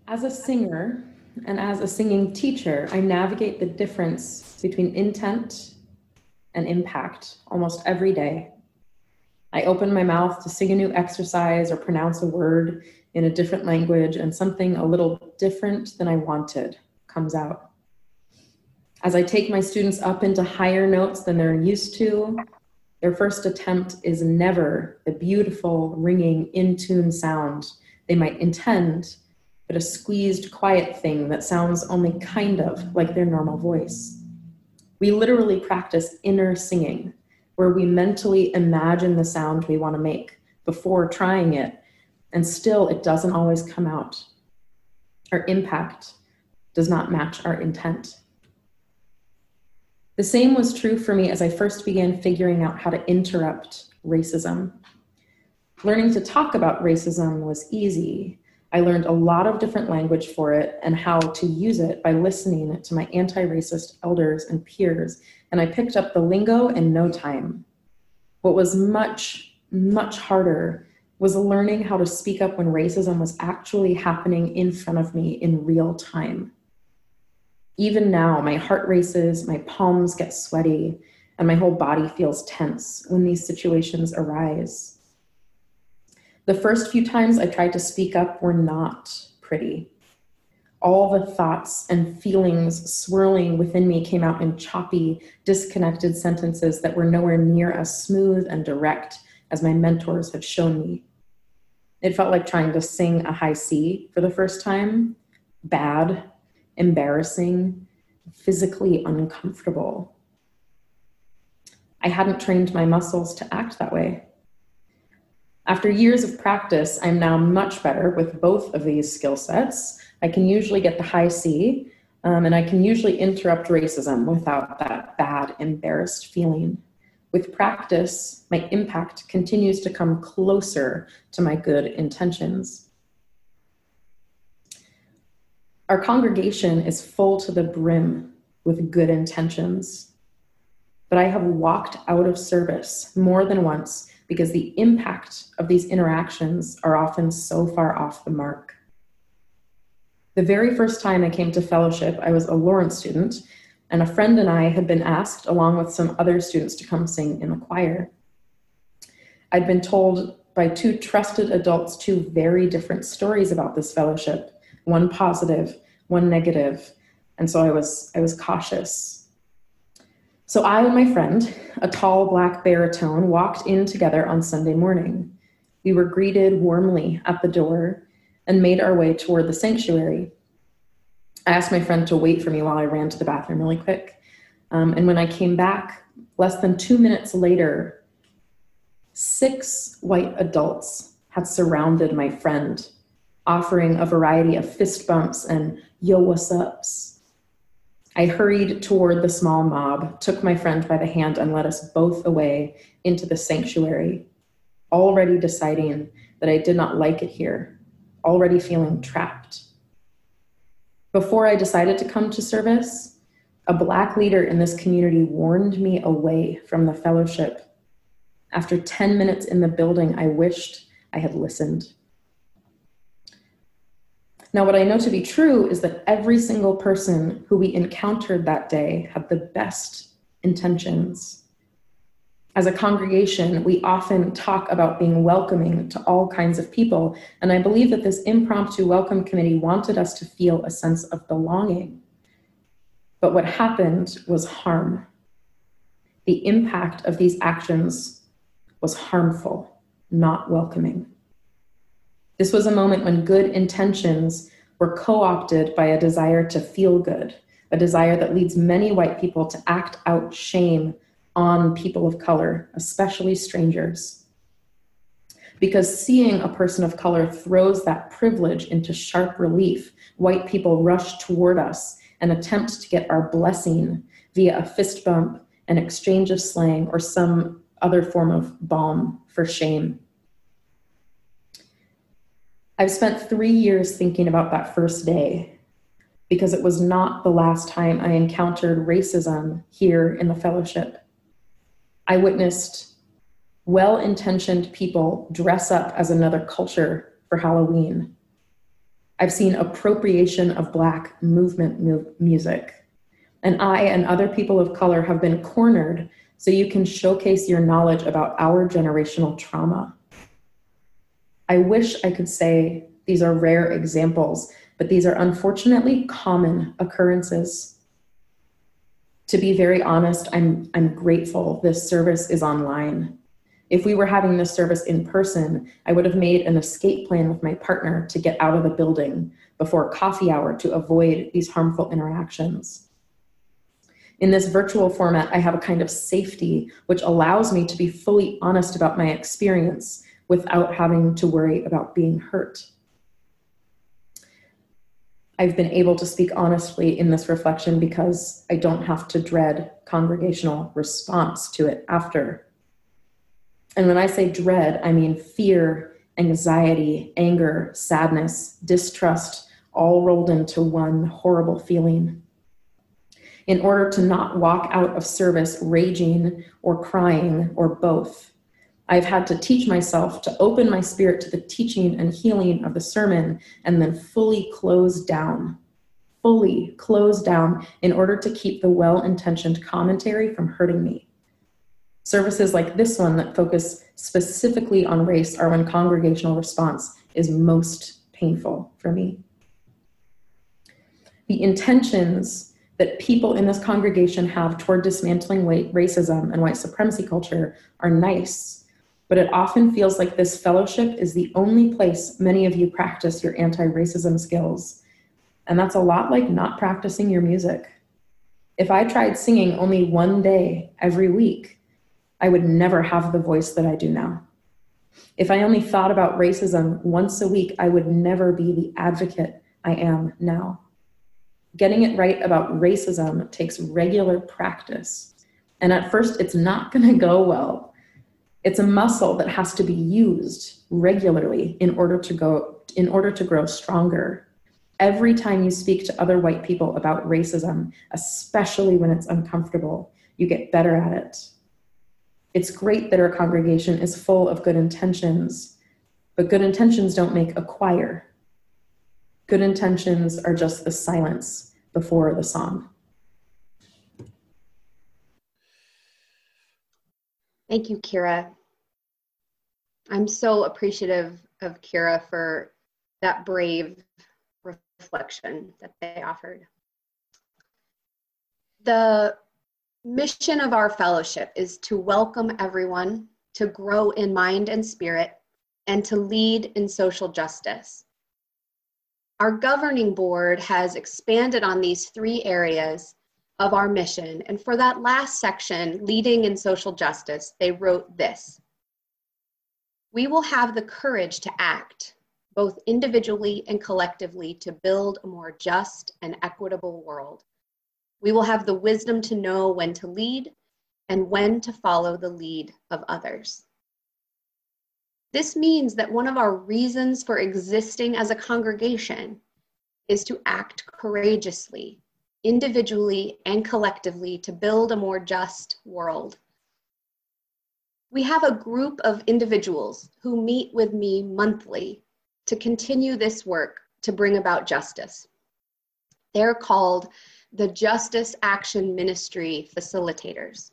As a singer and as a singing teacher, I navigate the difference between intent and impact almost every day. I open my mouth to sing a new exercise or pronounce a word in a different language, and something a little different than I wanted comes out. As I take my students up into higher notes than they're used to, their first attempt is never the beautiful, ringing, in-tune sound they might intend, but a squeezed, quiet thing that sounds only kind of like their normal voice. We literally practice inner singing, where we mentally imagine the sound we want to make before trying it, and still it doesn't always come out. Our impact does not match our intent. The same was true for me as I first began figuring out how to interrupt racism. Learning to talk about racism was easy. I learned a lot of different language for it and how to use it by listening to my anti-racist elders and peers, and I picked up the lingo in no time. What was much, much harder was learning how to speak up when racism was actually happening in front of me in real time. Even now, my heart races, my palms get sweaty, and my whole body feels tense when these situations arise. The first few times I tried to speak up were not pretty. All the thoughts and feelings swirling within me came out in choppy, disconnected sentences that were nowhere near as smooth and direct as my mentors had shown me. It felt like trying to sing a high C for the first time. Bad, embarrassing, physically uncomfortable. I hadn't trained my muscles to act that way. After years of practice, I'm now much better with both of these skill sets. I can usually get the high C, and I can usually interrupt racism without that bad, embarrassed feeling. With practice, my impact continues to come closer to my good intentions. Our congregation is full to the brim with good intentions, but I have walked out of service more than once because the impact of these interactions are often so far off the mark. The very first time I came to fellowship, I was a Lawrence student, and a friend and I had been asked, along with some other students, to come sing in the choir. I'd been told by two trusted adults two very different stories about this fellowship, one positive, one negative, and so I was cautious. So I and my friend, a tall black baritone, walked in together on Sunday morning. We were greeted warmly at the door and made our way toward the sanctuary. I asked my friend to wait for me while I ran to the bathroom really quick. And when I came back, less than 2 minutes later, 6 white adults had surrounded my friend, offering a variety of fist bumps and yo, what's ups. I hurried toward the small mob, took my friend by the hand, and led us both away into the sanctuary, already deciding that I did not like it here, already feeling trapped. Before I decided to come to service, a Black leader in this community warned me away from the fellowship. After 10 minutes in the building, I wished I had listened. Now, what I know to be true is that every single person who we encountered that day had the best intentions. As a congregation, we often talk about being welcoming to all kinds of people, and I believe that this impromptu welcome committee wanted us to feel a sense of belonging. But what happened was harm. The impact of these actions was harmful, not welcoming. This was a moment when good intentions were co-opted by a desire to feel good, a desire that leads many white people to act out shame on people of color, especially strangers. Because seeing a person of color throws that privilege into sharp relief, white people rush toward us and attempt to get our blessing via a fist bump, an exchange of slang, or some other form of balm for shame. I've spent 3 years thinking about that first day because it was not the last time I encountered racism here in the fellowship. I witnessed well-intentioned people dress up as another culture for Halloween. I've seen appropriation of Black movement music. And I and other people of color have been cornered so you can showcase your knowledge about our generational trauma. I wish I could say these are rare examples, but these are unfortunately common occurrences. To be very honest, I'm grateful this service is online. If we were having this service in person, I would have made an escape plan with my partner to get out of the building before coffee hour to avoid these harmful interactions. In this virtual format, I have a kind of safety which allows me to be fully honest about my experience without having to worry about being hurt. I've been able to speak honestly in this reflection because I don't have to dread congregational response to it after. And when I say dread, I mean fear, anxiety, anger, sadness, distrust, all rolled into one horrible feeling. In order to not walk out of service raging or crying or both, I've had to teach myself to open my spirit to the teaching and healing of the sermon and then fully close down in order to keep the well-intentioned commentary from hurting me. Services like this one that focus specifically on race are when congregational response is most painful for me. The intentions that people in this congregation have toward dismantling racism and white supremacy culture are nice, but it often feels like this fellowship is the only place many of you practice your anti-racism skills. And that's a lot like not practicing your music. If I tried singing only one day every week, I would never have the voice that I do now. If I only thought about racism once a week, I would never be the advocate I am now. Getting it right about racism takes regular practice. And at first, it's not going to go well. It's a muscle that has to be used regularly in order to grow stronger. Every time you speak to other white people about racism, especially when it's uncomfortable, you get better at it. It's great that our congregation is full of good intentions, but good intentions don't make a choir. Good intentions are just the silence before the song. Thank you, Kira. I'm so appreciative of Kira for that brave reflection that they offered. The mission of our fellowship is to welcome everyone, to grow in mind and spirit, and to lead in social justice. Our governing board has expanded on these 3 areas of our mission, and for that last section, leading in social justice, they wrote this: "We will have the courage to act, both individually and collectively, to build a more just and equitable world. We will have the wisdom to know when to lead and when to follow the lead of others." This means that one of our reasons for existing as a congregation is to act courageously, individually and collectively, to build a more just world. We have a group of individuals who meet with me monthly to continue this work to bring about justice. They're called the Justice Action Ministry Facilitators.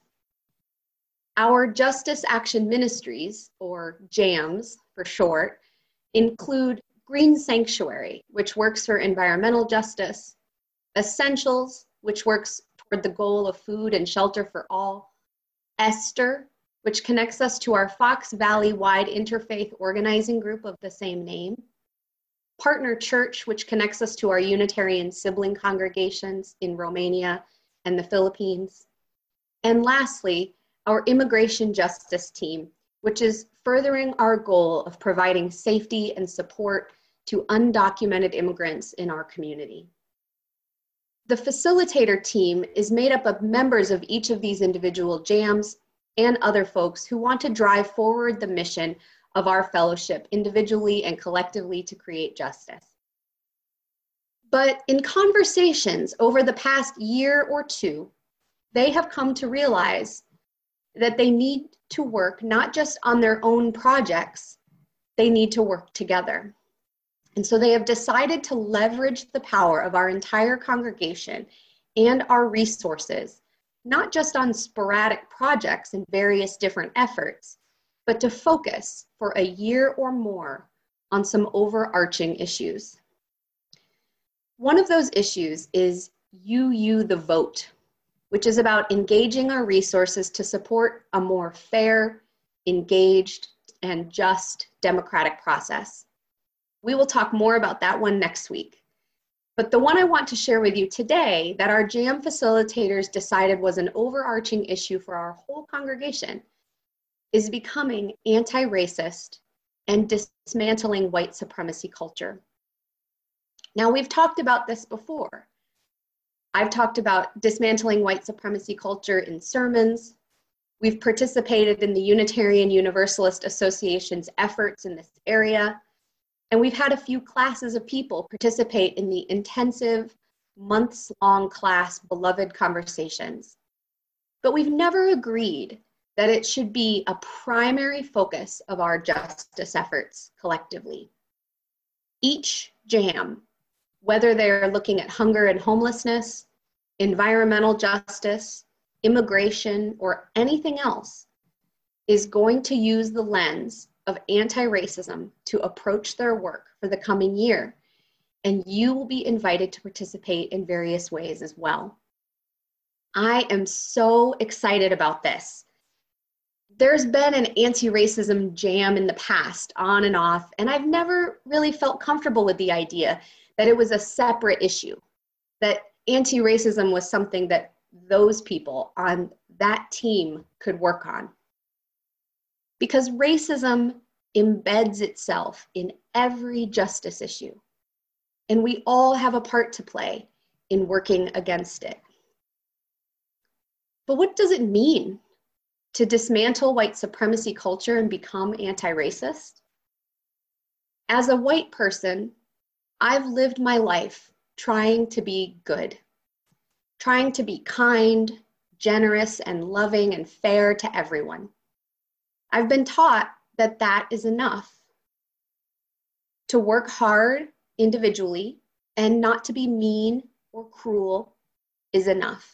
Our Justice Action Ministries, or JAMS for short, include Green Sanctuary, which works for environmental justice, Essentials, which works toward the goal of food and shelter for all, Esther, which connects us to our Fox Valley-wide interfaith organizing group of the same name, Partner Church, which connects us to our Unitarian sibling congregations in Romania and the Philippines, and lastly, our Immigration Justice Team, which is furthering our goal of providing safety and support to undocumented immigrants in our community. The facilitator team is made up of members of each of these individual JAMs and other folks who want to drive forward the mission of our fellowship individually and collectively to create justice. But in conversations over the past year or two, they have come to realize that they need to work not just on their own projects, they need to work together. And so they have decided to leverage the power of our entire congregation and our resources, not just on sporadic projects and various different efforts, but to focus for a year or more on some overarching issues. One of those issues is UU the Vote, which is about engaging our resources to support a more fair, engaged, and just democratic process. We will talk more about that one next week. But the one I want to share with you today that our JAM facilitators decided was an overarching issue for our whole congregation is becoming anti-racist and dismantling white supremacy culture. Now, we've talked about this before. I've talked about dismantling white supremacy culture in sermons. We've participated in the Unitarian Universalist Association's efforts in this area. And we've had a few classes of people participate in the intensive, months-long class, Beloved Conversations. But we've never agreed that it should be a primary focus of our justice efforts collectively. Each JAM, whether they're looking at hunger and homelessness, environmental justice, immigration, or anything else, is going to use the lens of anti-racism to approach their work for the coming year, and you will be invited to participate in various ways as well. I am so excited about this. There's been an anti-racism JAM in the past, on and off, and I've never really felt comfortable with the idea that it was a separate issue, that anti-racism was something that those people on that team could work on. Because racism embeds itself in every justice issue, and we all have a part to play in working against it. But what does it mean to dismantle white supremacy culture and become anti-racist? As a white person, I've lived my life trying to be good, trying to be kind, generous, and loving and fair to everyone. I've been taught that that is enough. To work hard individually and not to be mean or cruel is enough.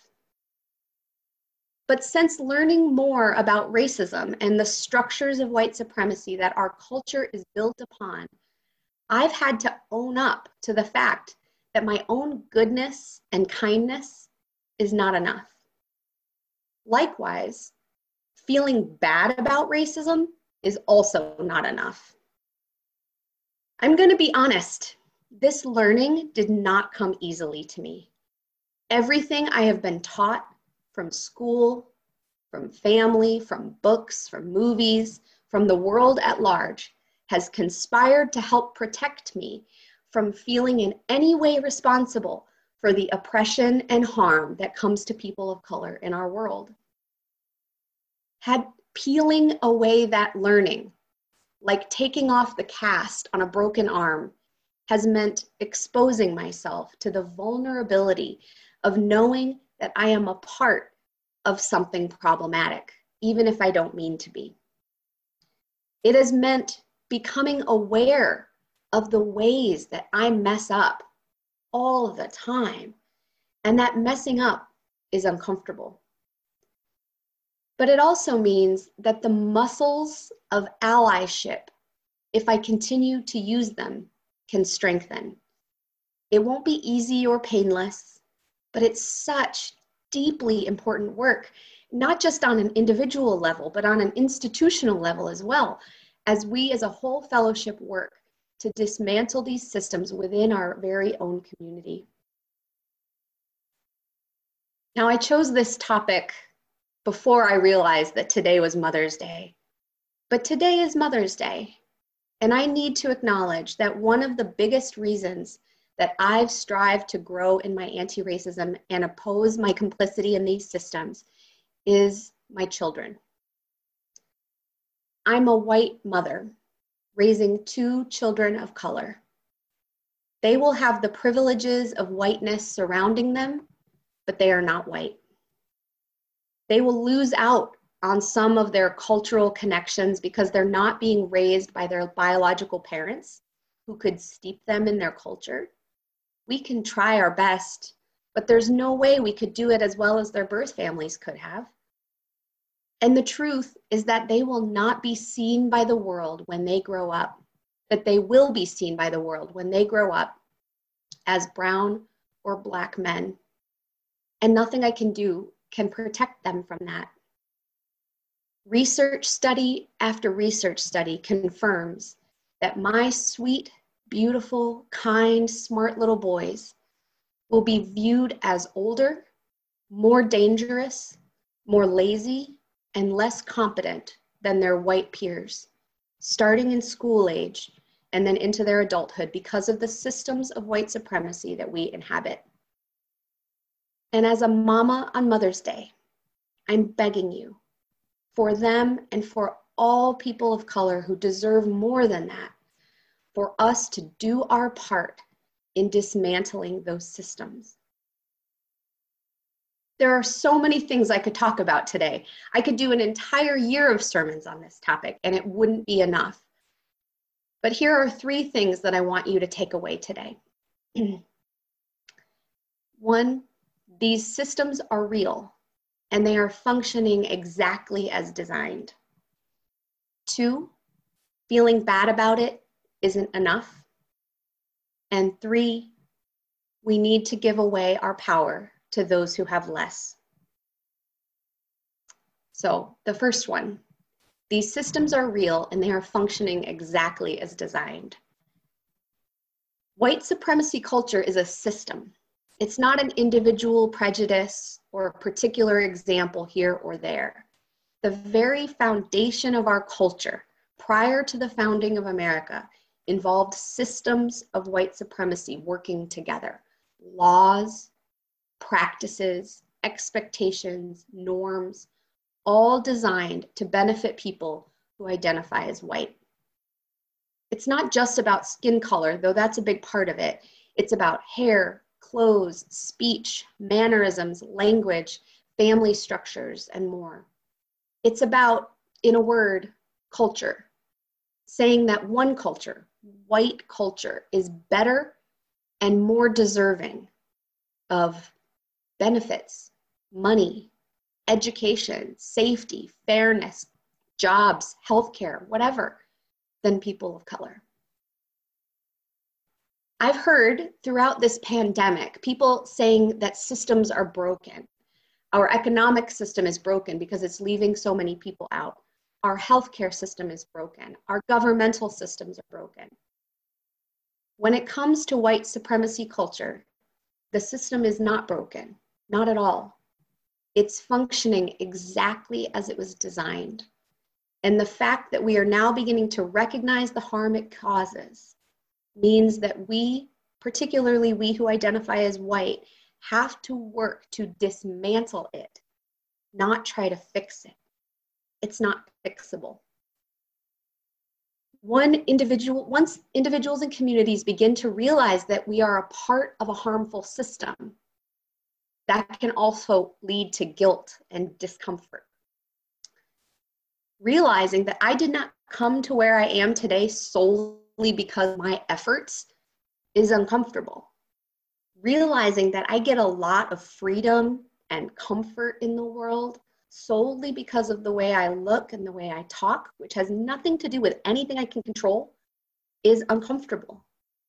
But since learning more about racism and the structures of white supremacy that our culture is built upon, I've had to own up to the fact that my own goodness and kindness is not enough. Likewise, feeling bad about racism is also not enough. I'm going to be honest, this learning did not come easily to me. Everything I have been taught from school, from family, from books, from movies, from the world at large has conspired to help protect me from feeling in any way responsible for the oppression and harm that comes to people of color in our world. Had peeling away that learning, like taking off the cast on a broken arm, has meant exposing myself to the vulnerability of knowing that I am a part of something problematic, even if I don't mean to be. It has meant becoming aware of the ways that I mess up all the time, and that messing up is uncomfortable. But it also means that the muscles of allyship, if I continue to use them, can strengthen. It won't be easy or painless, but it's such deeply important work, not just on an individual level, but on an institutional level as well, as we as a whole fellowship work to dismantle these systems within our very own community. Now, I chose this topic before I realized that today was Mother's Day. But today is Mother's Day, and I need to acknowledge that one of the biggest reasons that I've strived to grow in my anti-racism and oppose my complicity in these systems is my children. I'm a white mother raising 2 children of color. They will have the privileges of whiteness surrounding them, but they are not white. They will lose out on some of their cultural connections because they're not being raised by their biological parents, who could steep them in their culture. We can try our best, but there's no way we could do it as well as their birth families could have. And the truth is that they will not be seen by the world when they grow up, that they will be seen by the world when they grow up as brown or Black men. And nothing I can do can protect them from that. Research study after research study confirms that my sweet, beautiful, kind, smart little boys will be viewed as older, more dangerous, more lazy, and less competent than their white peers, starting in school age and then into their adulthood because of the systems of white supremacy that we inhabit. And as a mama on Mother's Day, I'm begging you, for them and for all people of color who deserve more than that, for us to do our part in dismantling those systems. There are so many things I could talk about today. I could do an entire year of sermons on this topic and it wouldn't be enough. But here are 3 things that I want you to take away today. 1, these systems are real and they are functioning exactly as designed. 2, feeling bad about it isn't enough. And 3, we need to give away our power to those who have less. So the first one, these systems are real and they are functioning exactly as designed. White supremacy culture is a system. It's not an individual prejudice or a particular example here or there. The very foundation of our culture prior to the founding of America involved systems of white supremacy working together. Laws, practices, expectations, norms, all designed to benefit people who identify as white. It's not just about skin color, though that's a big part of it. It's about hair, clothes, speech, mannerisms, language, family structures, and more. It's about, in a word, culture. Saying that one culture, white culture, is better and more deserving of benefits, money, education, safety, fairness, jobs, healthcare, whatever, than people of color. I've heard throughout this pandemic, people saying that systems are broken. Our economic system is broken because it's leaving so many people out. Our healthcare system is broken. Our governmental systems are broken. When it comes to white supremacy culture, the system is not broken, not at all. It's functioning exactly as it was designed. And the fact that we are now beginning to recognize the harm it causes means that we, particularly we who identify as white, have to work to dismantle it, not try to fix it. It's not fixable. Once individuals and communities begin to realize that we are a part of a harmful system, that can also lead to guilt and discomfort. Realizing that I did not come to where I am today solely because of my efforts is uncomfortable. Realizing that I get a lot of freedom and comfort in the world solely because of the way I look and the way I talk, which has nothing to do with anything I can control, is uncomfortable.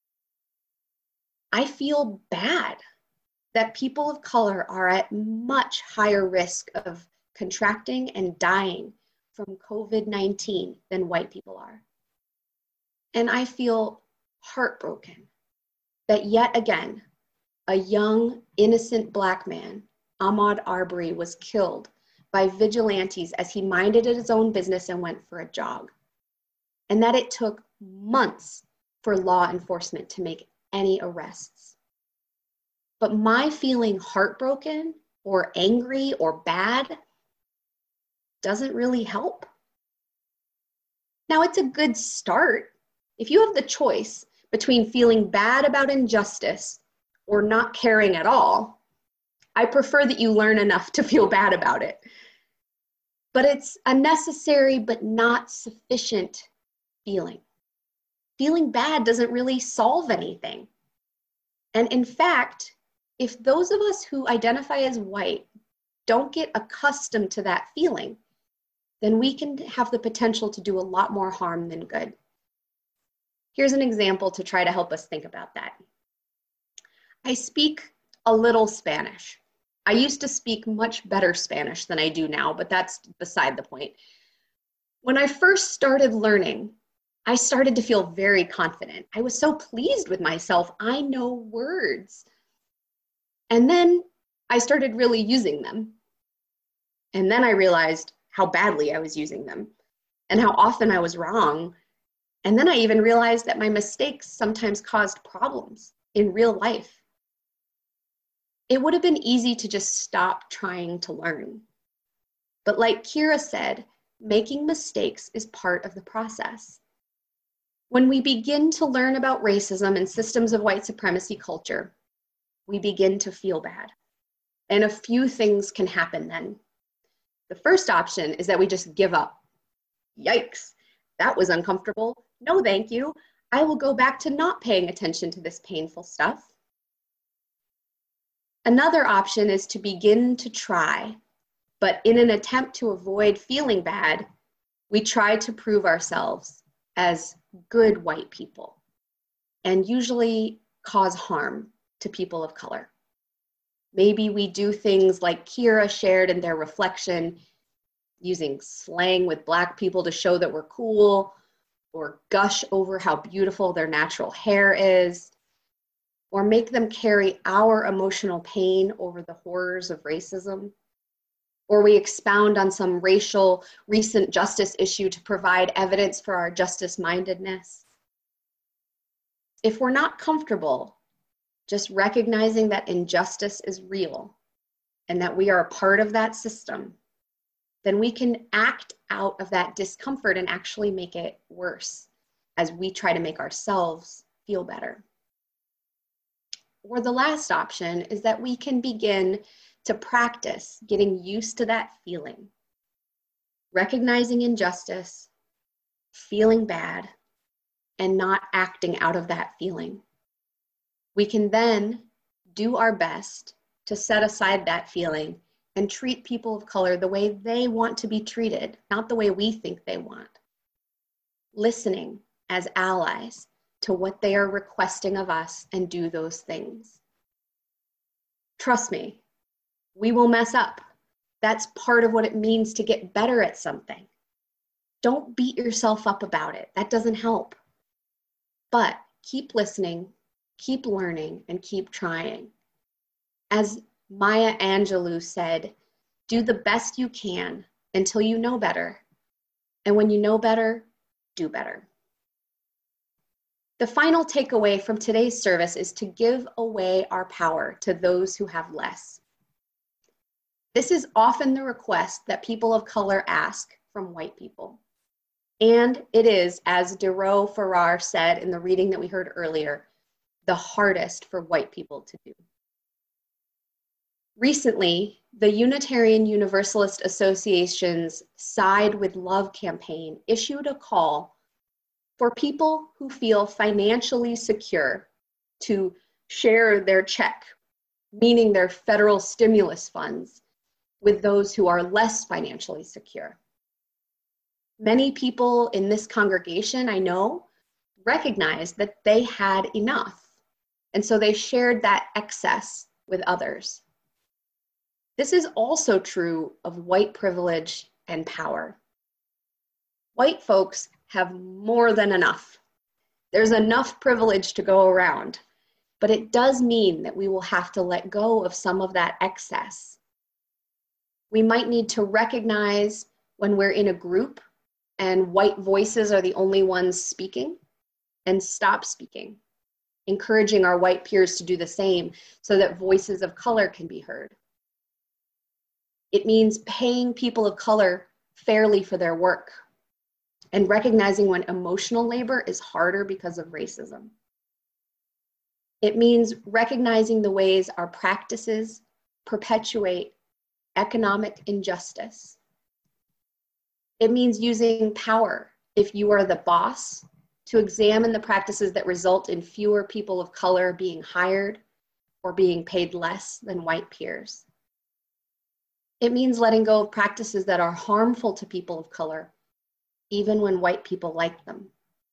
I feel bad that people of color are at much higher risk of contracting and dying from COVID-19 than white people are. And I feel heartbroken that yet again, a young, innocent Black man, Ahmaud Arbery, was killed by vigilantes as he minded his own business and went for a jog. And that it took months for law enforcement to make any arrests. But my feeling heartbroken or angry or bad doesn't really help. Now, it's a good start. If you have the choice between feeling bad about injustice or not caring at all, I prefer that you learn enough to feel bad about it. But it's a necessary but not sufficient feeling. feeling bad doesn't really solve anything. And in fact, if those of us who identify as white don't get accustomed to that feeling, then we can have the potential to do a lot more harm than good. Here's an example to try to help us think about that. I speak a little Spanish. I used to speak much better Spanish than I do now, but that's beside the point. When I first started learning, I started to feel very confident. I was so pleased with myself. I know words. And then I started really using them. And then I realized how badly I was using them and how often I was wrong. And then I even realized that my mistakes sometimes caused problems in real life. It would have been easy to just stop trying to learn. But like Kira said, making mistakes is part of the process. When we begin to learn about racism and systems of white supremacy culture, we begin to feel bad. And a few things can happen then. The first option is that we just give up. Yikes, that was uncomfortable. No, thank you. I will go back to not paying attention to this painful stuff. Another option is to begin to try, but in an attempt to avoid feeling bad, we try to prove ourselves as good white people and usually cause harm to people of color. Maybe we do things like Kira shared in their reflection, using slang with Black people to show that we're cool, or gush over how beautiful their natural hair is, or make them carry our emotional pain over the horrors of racism. Or we expound on some racial recent justice issue to provide evidence for our justice-mindedness. If we're not comfortable just recognizing that injustice is real and that we are a part of that system, then we can act out of that discomfort and actually make it worse as we try to make ourselves feel better. Or the last option is that we can begin to practice getting used to that feeling, recognizing injustice, feeling bad, and not acting out of that feeling. We can then do our best to set aside that feeling and treat people of color the way they want to be treated, not the way we think they want. Listening as allies to what they are requesting of us and do those things. Trust me, we will mess up. That's part of what it means to get better at something. Don't beat yourself up about it. That doesn't help. But keep listening, keep learning, and keep trying. As Maya Angelou said, do the best you can until you know better. And when you know better, do better. The final takeaway from today's service is to give away our power to those who have less. This is often the request that people of color ask from white people. And it is, as Dero Farrar said in the reading that we heard earlier, the hardest for white people to do. Recently, the Unitarian Universalist Association's Side with Love campaign issued a call for people who feel financially secure to share their check, meaning their federal stimulus funds, with those who are less financially secure. Many people in this congregation, I know, recognized that they had enough, and so they shared that excess with others. This is also true of white privilege and power. White folks have more than enough. There's enough privilege to go around, but it does mean that we will have to let go of some of that excess. We might need to recognize when we're in a group and white voices are the only ones speaking, and stop speaking, encouraging our white peers to do the same so that voices of color can be heard. It means paying people of color fairly for their work and recognizing when emotional labor is harder because of racism. It means recognizing the ways our practices perpetuate economic injustice. It means using power if you are the boss to examine the practices that result in fewer people of color being hired or being paid less than white peers. It means letting go of practices that are harmful to people of color, even when white people like them.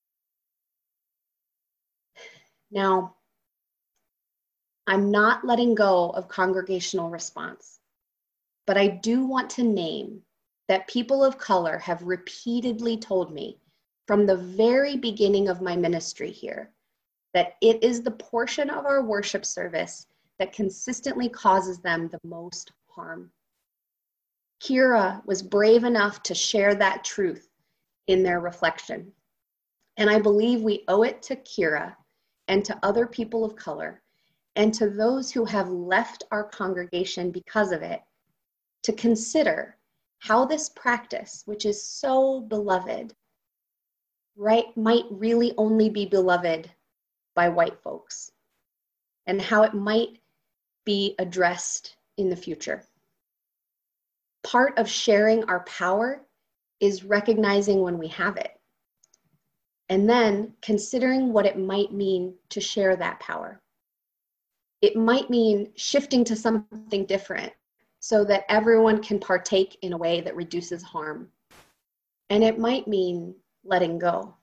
Now, I'm not letting go of congregational response, but I do want to name that people of color have repeatedly told me from the very beginning of my ministry here that it is the portion of our worship service that consistently causes them the most harm. Kira was brave enough to share that truth in their reflection. And I believe we owe it to Kira and to other people of color and to those who have left our congregation because of it to consider how this practice, which is so beloved, might really only be beloved by white folks, and how it might be addressed in the future. Part of sharing our power is recognizing when we have it, and then considering what it might mean to share that power. It might mean shifting to something different so that everyone can partake in a way that reduces harm. And it might mean letting go.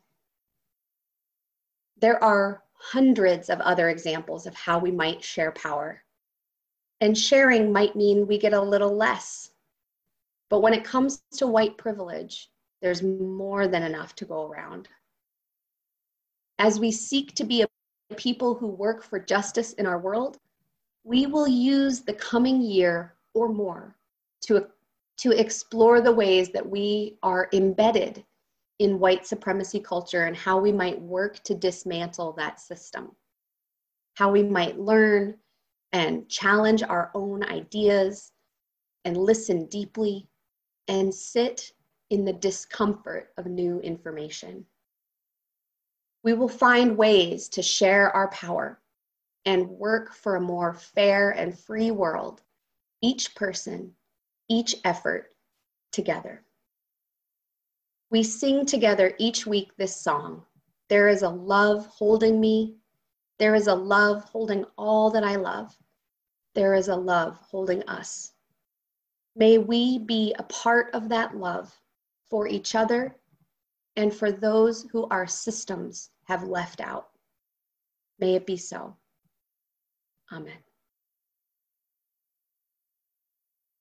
There are hundreds of other examples of how we might share power. And sharing might mean we get a little less. But when it comes to white privilege, there's more than enough to go around. As we seek to be a people who work for justice in our world, we will use the coming year or more to explore the ways that we are embedded in white supremacy culture and how we might work to dismantle that system, how we might learn and challenge our own ideas and listen deeply and sit in the discomfort of new information. We will find ways to share our power and work for a more fair and free world, each person, each effort, together. We sing together each week this song. There is a love holding me. There is a love holding all that I love. There is a love holding us. May we be a part of that love for each other and for those who our systems have left out. May it be so. Amen.